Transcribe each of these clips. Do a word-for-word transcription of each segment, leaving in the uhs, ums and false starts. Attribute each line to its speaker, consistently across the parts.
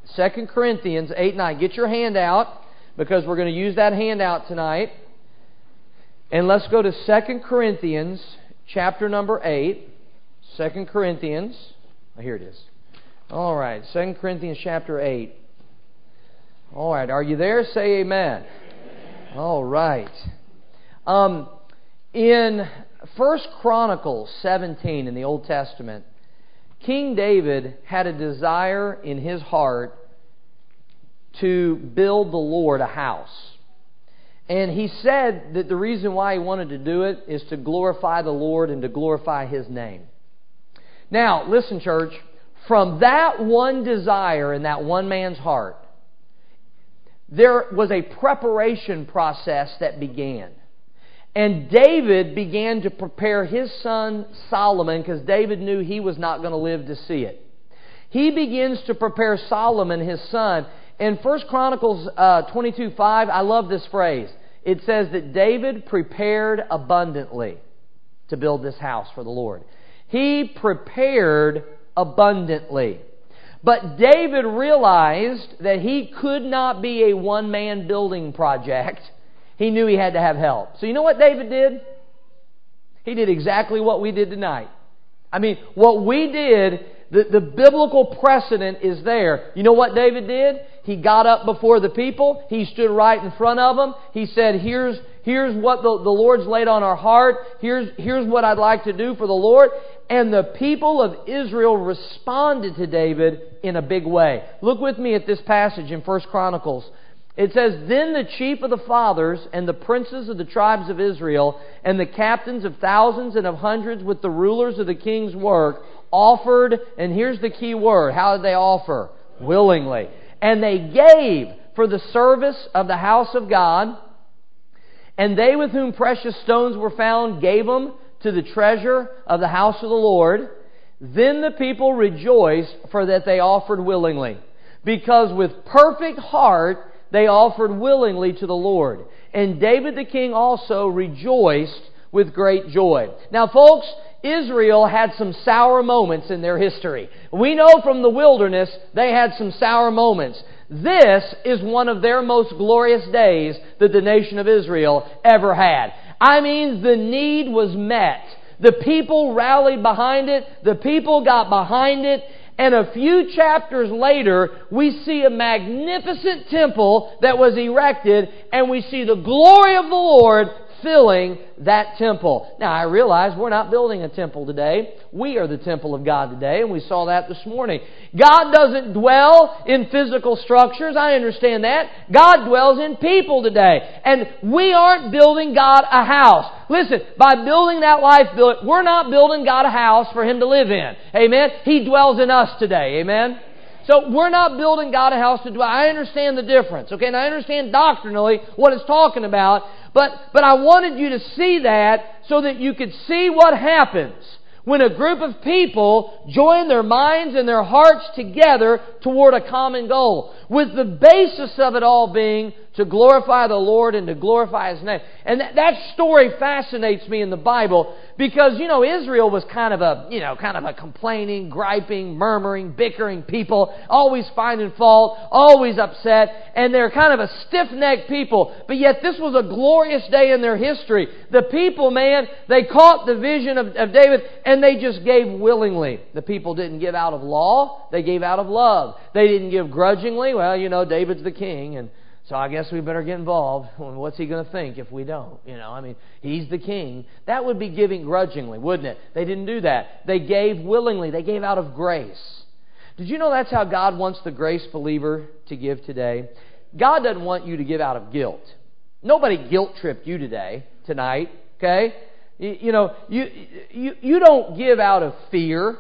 Speaker 1: Second Corinthians eight nine. Get your handout, because we're going to use that handout tonight. And let's go to Second Corinthians chapter number eight. Second Corinthians. Oh, here it is. All right. Second Corinthians chapter eight. All right. Are you there? Say amen. Amen. All right. Um, in First Chronicles seventeen in the Old Testament, King David had a desire in his heart to build the Lord a house. And he said that the reason why he wanted to do it is to glorify the Lord and to glorify His name. Now, listen, church, from that one desire in that one man's heart, there was a preparation process that began. And David began to prepare his son Solomon, because David knew he was not going to live to see it. He begins to prepare Solomon, his son. In First Chronicles uh, twenty-two five, I love this phrase. It says that David prepared abundantly to build this house for the Lord. He prepared abundantly. But David realized that he could not be a one-man building project. He knew he had to have help. So you know what David did? He did exactly what we did tonight. I mean, what we did, the, the biblical precedent is there. You know what David did? He got up before the people. He stood right in front of them. He said, here's, here's what the, the Lord's laid on our heart. Here's, here's what I'd like to do for the Lord. And the people of Israel responded to David in a big way. Look with me at this passage in First Chronicles. It says, Then the chief of the fathers and the princes of the tribes of Israel and the captains of thousands and of hundreds with the rulers of the king's work offered, and here's the key word, how did they offer? Willingly. And they gave for the service of the house of God, and they with whom precious stones were found gave them to the treasure of the house of the Lord. Then the people rejoiced, for that they offered willingly, because with perfect heart they offered willingly to the Lord. And David the king also rejoiced with great joy. Now, folks, Israel had some sour moments in their history. We know from the wilderness they had some sour moments. This is one of their most glorious days that the nation of Israel ever had. I mean, the need was met. The people rallied behind it. The people got behind it. And a few chapters later, we see a magnificent temple that was erected, and we see the glory of the Lord filling that temple. Now, I realize we're not building a temple today. We are the temple of God today, and we saw that this morning. God doesn't dwell in physical structures. I understand that. God dwells in people today. And we aren't building God a house. Listen, by building that life building, we're not building God a house for Him to live in. Amen? He dwells in us today. Amen? So we're not building God a house to dwell. I understand the difference. Okay, and I understand doctrinally what it's talking about. But, but I wanted you to see that so that you could see what happens when a group of people join their minds and their hearts together toward a common goal, with the basis of it all being to glorify the Lord and to glorify His name. And that, that story fascinates me in the Bible because, you know, Israel was kind of a, you know, kind of a complaining, griping, murmuring, bickering people, always finding fault, always upset, and they're kind of a stiff-necked people. But yet this was a glorious day in their history. The people, man, they caught the vision of, of David and they just gave willingly. The people didn't give out of law, they gave out of love. They didn't give grudgingly. Well, you know, David's the king, and so I guess we better get involved. What's he going to think if we don't? You know, I mean, he's the king. That would be giving grudgingly, wouldn't it? They didn't do that. They gave willingly. They gave out of grace. Did you know that's how God wants the grace believer to give today? God doesn't want you to give out of guilt. Nobody guilt-tripped you today, tonight, okay? You, you know, you, you, you don't give out of fear.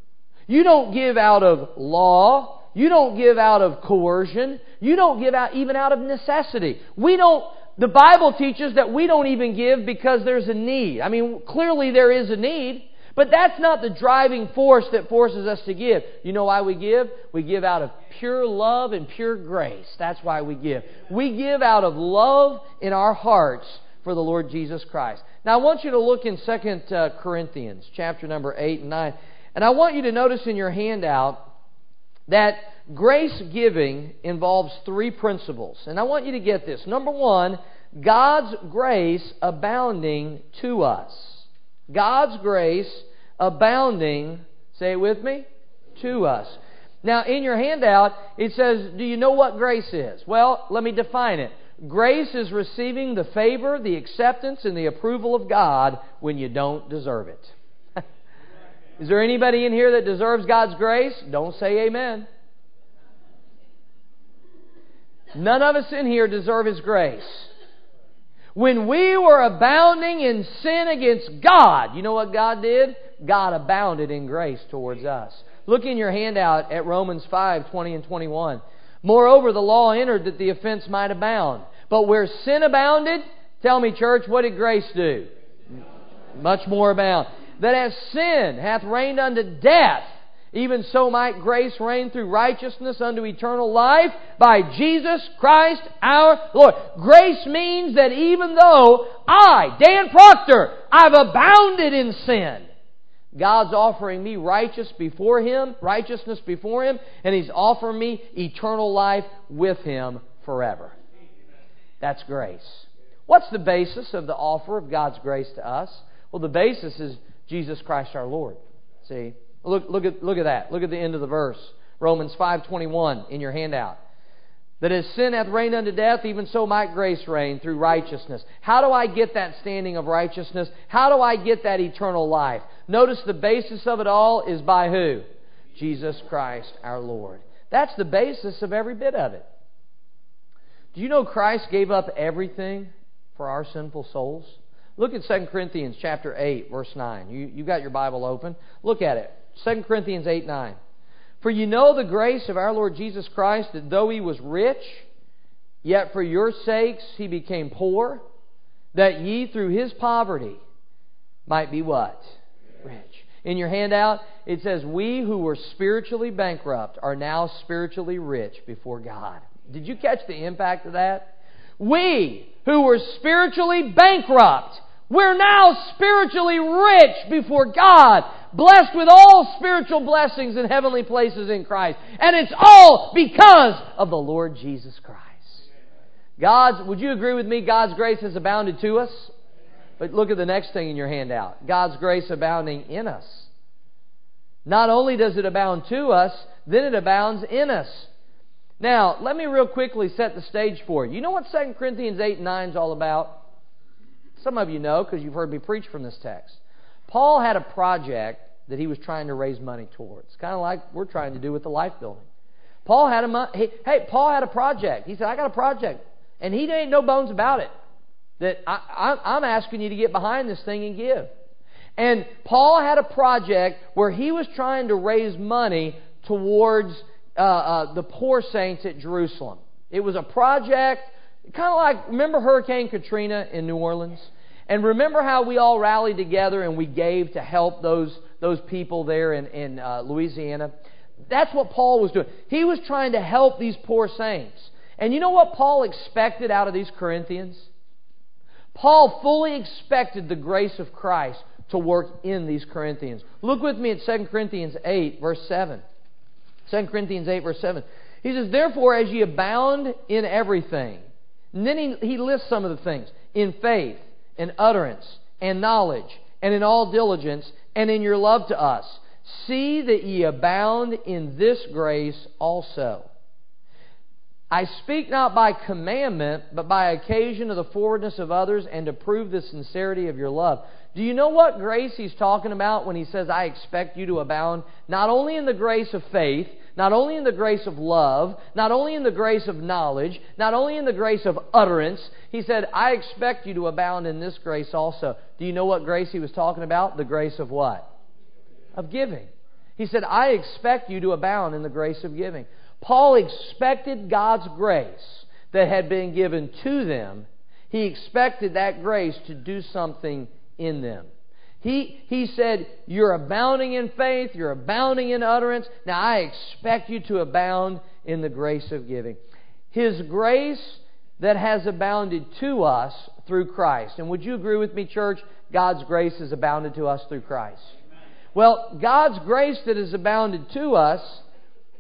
Speaker 1: You don't give out of law. You don't give out of coercion. You don't give out even out of necessity. We don't, the Bible teaches that we don't even give because there's a need. I mean, clearly there is a need, but that's not the driving force that forces us to give. You know why we give? We give out of pure love and pure grace. That's why we give. We give out of love in our hearts for the Lord Jesus Christ. Now I want you to look in Second Corinthians chapter number eight and nine. And I want you to notice in your handout that grace giving involves three principles. And I want you to get this. Number one, God's grace abounding to us. God's grace abounding, say it with me, to us. Now, in your handout, it says, do you know what grace is? Well, let me define it. Grace is receiving the favor, the acceptance, and the approval of God when you don't deserve it. Is there anybody in here that deserves God's grace? Don't say amen. None of us in here deserve His grace. When we were abounding in sin against God, you know what God did? God abounded in grace towards us. Look in your handout at Romans five, twenty and twenty-one. Moreover, the law entered that the offense might abound. But where sin abounded, tell me, church, what did grace do? Much more abound. That as sin hath reigned unto death, even so might grace reign through righteousness unto eternal life by Jesus Christ our Lord. Grace means that even though I, Dan Proctor, I've abounded in sin, God's offering me righteous before Him, righteousness before Him, and He's offering me eternal life with Him forever. That's grace. What's the basis of the offer of God's grace to us? Well, the basis is Jesus Christ our Lord. See? Look, look at, look at that. Look at the end of the verse. Romans five twenty-one in your handout. That as sin hath reigned unto death, even so might grace reign through righteousness. How do I get that standing of righteousness? How do I get that eternal life? Notice the basis of it all is by who? Jesus Christ our Lord. That's the basis of every bit of it. Do you know Christ gave up everything for our sinful souls? Look at Second Corinthians chapter eight, verse nine. You, you got your Bible open. Look at it. Second Corinthians eight, nine. For you know the grace of our Lord Jesus Christ, that though He was rich, yet for your sakes He became poor, that ye through His poverty might be what? Rich. In your handout, it says, we who were spiritually bankrupt are now spiritually rich before God. Did you catch the impact of that? We who were spiritually bankrupt, we're now spiritually rich before God, blessed with all spiritual blessings in heavenly places in Christ. And it's all because of the Lord Jesus Christ. God's, would you agree with me, God's grace has abounded to us? But look at the next thing in your handout. God's grace abounding in us. Not only does it abound to us, then it abounds in us. Now, let me real quickly set the stage for you. You know what Second Corinthians eight and nine is all about? Some of you know because you've heard me preach from this text. Paul had a project that he was trying to raise money towards. Kind of like we're trying to do with the Life Building. Paul had a he, hey, Paul had a project. He said, I got a project. And he ain't no bones about it. That I, I, I'm asking you to get behind this thing and give. And Paul had a project where he was trying to raise money towards uh, uh, the poor saints at Jerusalem. It was a project, kind of like, remember Hurricane Katrina in New Orleans? And remember how we all rallied together and we gave to help those, those people there in, in uh, Louisiana? That's what Paul was doing. He was trying to help these poor saints. And you know what Paul expected out of these Corinthians? Paul fully expected the grace of Christ to work in these Corinthians. Look with me at Second Corinthians eight, verse seven. Second Corinthians eight, verse seven. He says, therefore, as ye abound in everything. And then he, he lists some of the things. In faith, and utterance, and knowledge, and in all diligence, and in your love to us. See that ye abound in this grace also. I speak not by commandment, but by occasion of the forwardness of others, and to prove the sincerity of your love. Do you know what grace he's talking about when he says, I expect you to abound? Not only in the grace of faith, not only in the grace of love, not only in the grace of knowledge, not only in the grace of utterance. He said, I expect you to abound in this grace also. Do you know what grace he was talking about? The grace of what? Of giving. He said, I expect you to abound in the grace of giving. Paul expected God's grace that had been given to them. He expected that grace to do something in them. He, he said, you're abounding in faith, you're abounding in utterance. Now I expect you to abound in the grace of giving. His grace that has abounded to us through Christ. And would you agree with me, church? God's grace has abounded to us through Christ. Well, God's grace that has abounded to us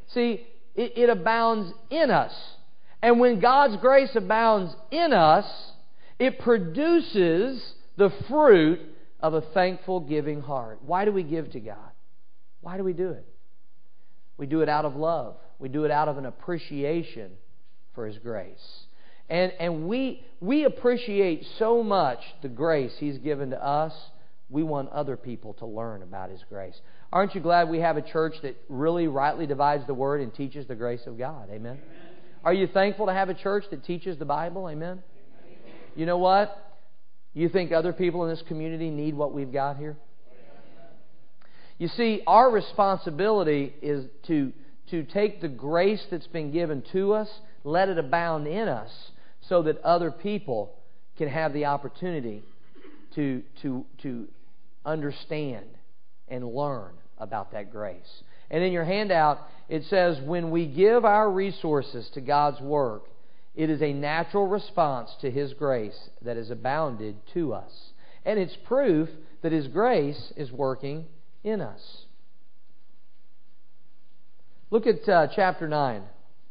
Speaker 1: See, it, it abounds in us. And when God's grace abounds in us, it produces the fruit of a thankful, giving heart. Why do we give to God? Why do we do it? We do it out of love. We do it out of an appreciation for His grace. And, and we, we appreciate so much the grace He's given to us, we want other people to learn about His grace. Aren't you glad we have a church that really rightly divides the Word and teaches the grace of God? Amen? Amen. Are you thankful to have a church that teaches the Bible? Amen? Amen. You know what? You think other people in this community need what we've got here? You see, our responsibility is to, to take the grace that's been given to us, let it abound in us, so that other people can have the opportunity to, to, to understand and learn about that grace. And in your handout, it says, when we give our resources to God's work, it is a natural response to His grace that has abounded to us. And it's proof that His grace is working in us. Look at uh, chapter nine,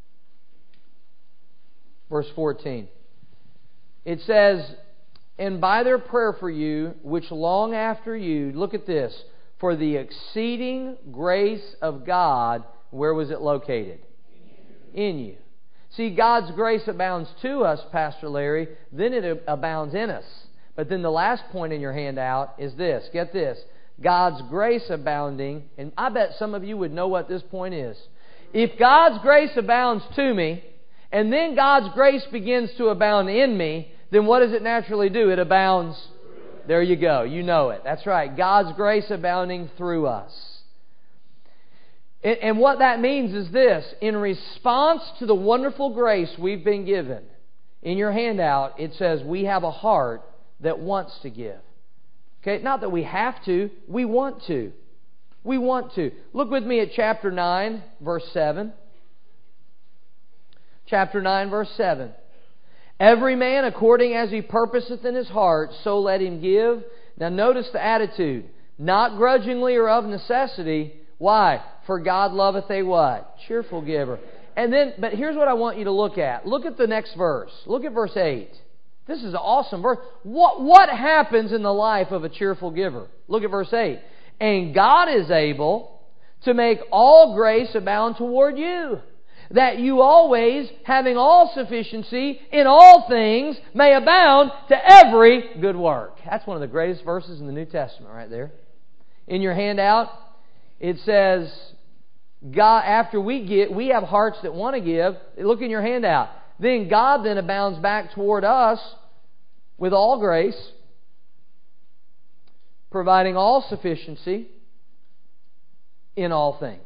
Speaker 1: verse fourteen. It says, and by their prayer for you, which long after you, look at this, for the exceeding grace of God, where was it located? In you. In you. See, God's grace abounds to us, Pastor Larry, then it abounds in us. But then the last point in your handout is this. Get this. God's grace abounding, and I bet some of you would know what this point is. If God's grace abounds to me, and then God's grace begins to abound in me, then what does it naturally do? It abounds. There you go. You know it. That's right. God's grace abounding through us. And what that means is this. In response to the wonderful grace we've been given, in your handout it says we have a heart that wants to give. Okay, not that we have to, we want to. We want to. Look with me at chapter nine, verse seven. Chapter nine, verse seven. Every man according as he purposeth in his heart, so let him give. Now notice the attitude. Not grudgingly or of necessity. Why? For God loveth a what? Cheerful giver. And then, but here's what I want you to look at. Look at the next verse. Look at verse eight. This is an awesome verse. What, what happens in the life of a cheerful giver? Look at verse eight. And God is able to make all grace abound toward you, that you always, having all sufficiency in all things, may abound to every good work. That's one of the greatest verses in the New Testament right there. In your handout, it says, God, after we get, we have hearts that want to give. Look in your handout. Then God then abounds back toward us with all grace, providing all sufficiency in all things.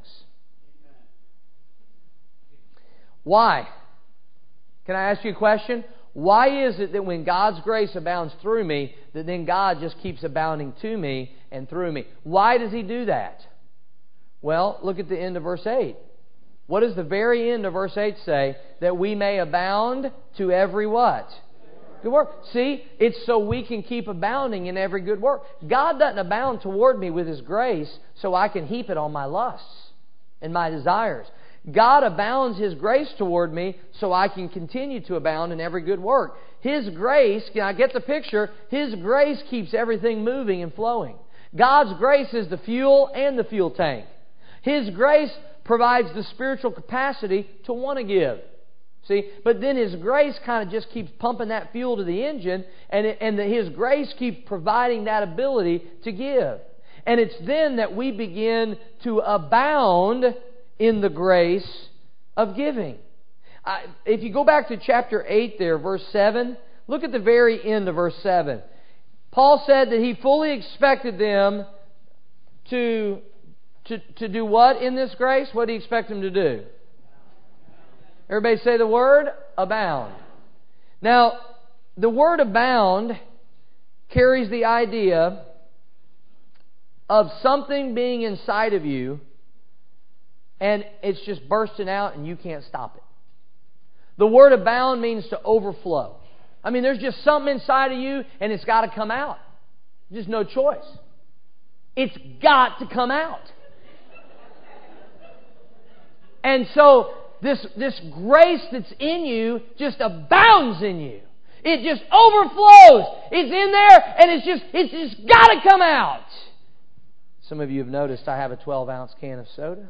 Speaker 1: Why? Can I ask you a question? Why is it that when God's grace abounds through me, that then God just keeps abounding to me and through me? Why does He do that? Well, look at the end of verse eight. What does the very end of verse eight say? That we may abound to every what? Good work. See, it's so we can keep abounding in every good work. God doesn't abound toward me with His grace so I can heap it on my lusts and my desires. God abounds His grace toward me so I can continue to abound in every good work. His grace, can I get the picture? His grace keeps everything moving and flowing. God's grace is the fuel and the fuel tank. His grace provides the spiritual capacity to want to give. See, but then His grace kind of just keeps pumping that fuel to the engine, and, it, and the, His grace keeps providing that ability to give. And it's then that we begin to abound in the grace of giving. I, if you go back to chapter eight there, verse seven, look at the very end of verse seven. Paul said that he fully expected them to, to, to do what in this grace? What did he expect them to do? Everybody say the word abound. Now, the word abound carries the idea of something being inside of you and it's just bursting out and you can't stop it. The word abound means to overflow. I mean, there's just something inside of you and it's got to come out. Just no choice. It's got to come out. And so this, this grace that's in you just abounds in you. It just overflows. It's in there and it's just, it's just got to come out. Some of you have noticed I have a twelve ounce can of soda.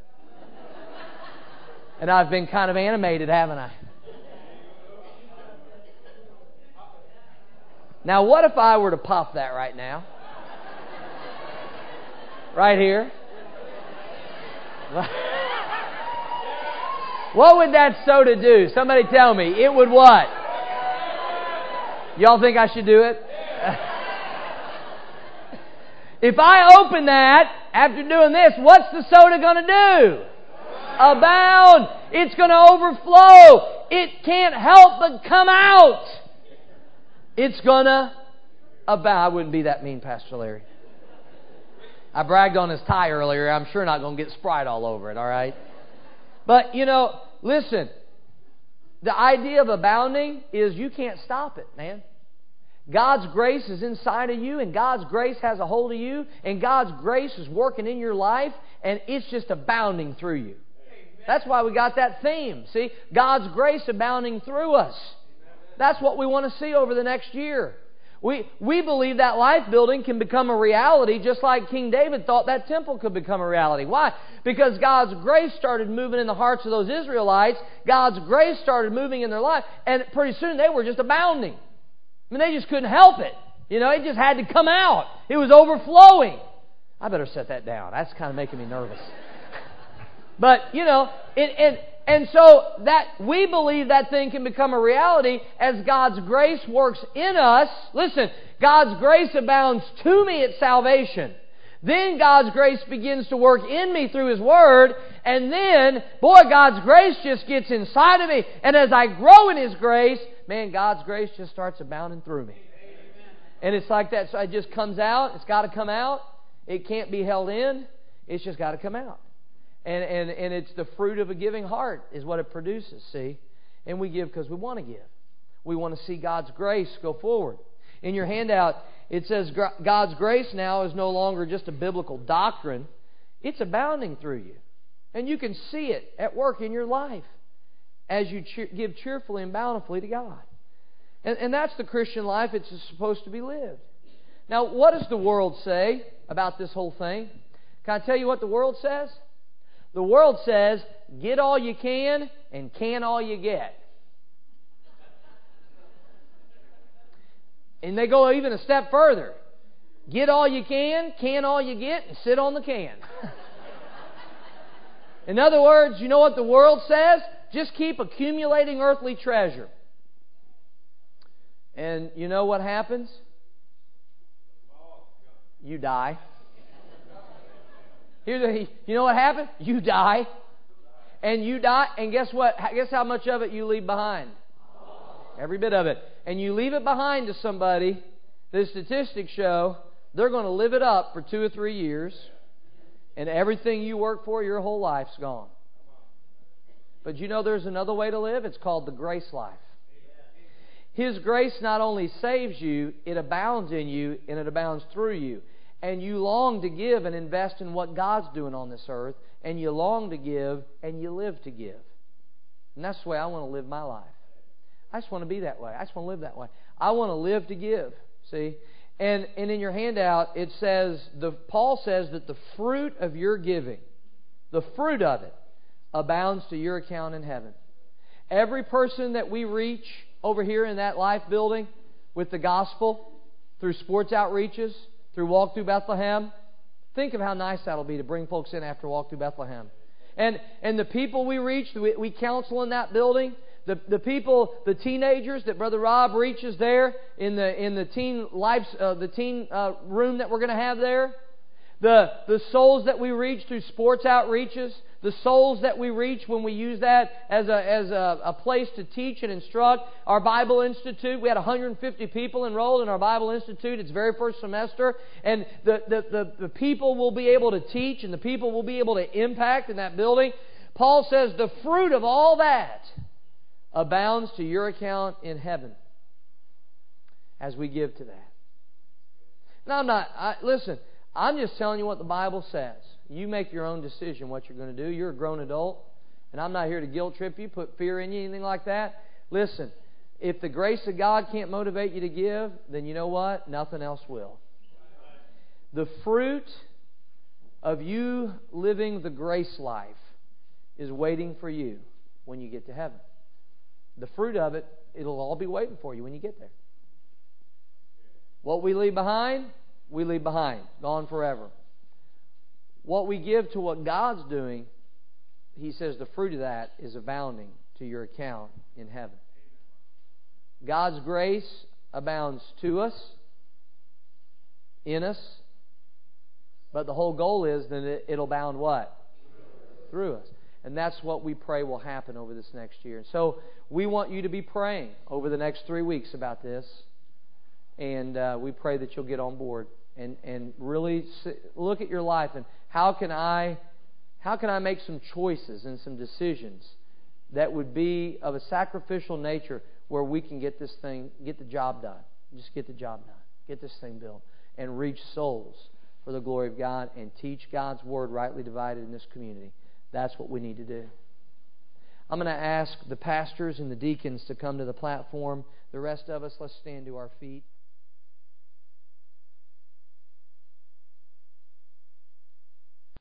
Speaker 1: And I've been kind of animated, haven't I? Now, what if I were to pop that right now? Right here. What would that soda do? Somebody tell me. It would what? Y'all think I should do it? If I open that after doing this, what's the soda going to do? Abound. It's going to overflow. It can't help but come out. It's going to abound. I wouldn't be that mean, Pastor Larry. I bragged on his tie earlier. I'm sure not going to get Sprite all over it, all right? But, you know, listen. The idea of abounding is you can't stop it, man. God's grace is inside of you, and God's grace has a hold of you, and God's grace is working in your life, and it's just abounding through you. That's why we got that theme. See, God's grace abounding through us. That's what we want to see over the next year. We, we believe that life building can become a reality just like King David thought that temple could become a reality. Why? Because God's grace started moving in the hearts of those Israelites. God's grace started moving in their life. And pretty soon they were just abounding. I mean, they just couldn't help it. You know, it just had to come out. It was overflowing. I better set that down. That's kind of making me nervous. But, you know, it, and, and so that we believe that thing can become a reality as God's grace works in us. Listen, God's grace abounds to me at salvation. Then God's grace begins to work in me through His Word. And then, boy, God's grace just gets inside of me. And as I grow in His grace, man, God's grace just starts abounding through me. And it's like that. So it just comes out. It's got to come out. It can't be held in. It's just got to come out. And, and, and it's the fruit of a giving heart is what it produces, see? And we give because we want to give. We want to see God's grace go forward. In your handout, it says God's grace now is no longer just a biblical doctrine. It's abounding through you. And you can see it at work in your life as you cheer, give cheerfully and bountifully to God. And, and that's the Christian life. It's supposed to be lived. Now, what does the world say about this whole thing? Can I tell you what the world says? The world says, get all you can and can all you get. And they go even a step further. Get all you can, can all you get, and sit on the can. In other words, you know what the world says? Just keep accumulating earthly treasure. And you know what happens? You die. Here's a, you know what happened? You die. And you die, and guess what? Guess how much of it you leave behind? Every bit of it. And you leave it behind to somebody, the statistics show, they're going to live it up for two or three years, and everything you work for your whole life's gone. But you know there's another way to live? It's called the grace life. His grace not only saves you, it abounds in you, and it abounds through you. And you long to give and invest in what God's doing on this earth. And you long to give and you live to give. And that's the way I want to live my life. I just want to be that way. I just want to live that way. I want to live to give. See? And, and in your handout, it says, the Paul says that the fruit of your giving, the fruit of it, abounds to your account in heaven. Every person that we reach over here in that life building with the gospel, through sports outreaches, through Walk Through Bethlehem. Think of how nice that'll be to bring folks in after Walk Through Bethlehem. And and the people we reach, we, we counsel in that building, the, the people, the teenagers that Brother Rob reaches there in the in the teen life, uh, the teen uh, room that we're going to have there, the the souls that we reach through sports outreaches, the souls that we reach when we use that as a as a, a place to teach and instruct. Our Bible Institute, we had one hundred fifty people enrolled in our Bible Institute its very first semester. And the, the, the, the people will be able to teach and the people will be able to impact in that building. Paul says the fruit of all that abounds to your account in heaven as we give to that. Now, I'm not, I, listen, I'm just telling you what the Bible says. You make your own decision what you're going to do. You're a grown adult. And I'm not here to guilt trip you, put fear in you, anything like that. Listen, if the grace of God can't motivate you to give, then you know what? Nothing else will. The fruit of you living the grace life is waiting for you when you get to heaven. The fruit of it, it'll all be waiting for you when you get there. What we leave behind, we leave behind. Gone forever. What we give to what God's doing, He says the fruit of that is abounding to your account in heaven. God's grace abounds to us, in us, but the whole goal is that it'll abound what? Through us. And that's what we pray will happen over this next year. And so we want you to be praying over the next three weeks about this. And uh, we pray that you'll get on board and, and really look at your life and how can I how can I make some choices and some decisions that would be of a sacrificial nature where we can get this thing, get the job done. Just get the job done. Get this thing built and reach souls for the glory of God and teach God's Word rightly divided in this community. That's what we need to do. I'm going to ask the pastors and the deacons to come to the platform. The rest of us, let's stand to our feet.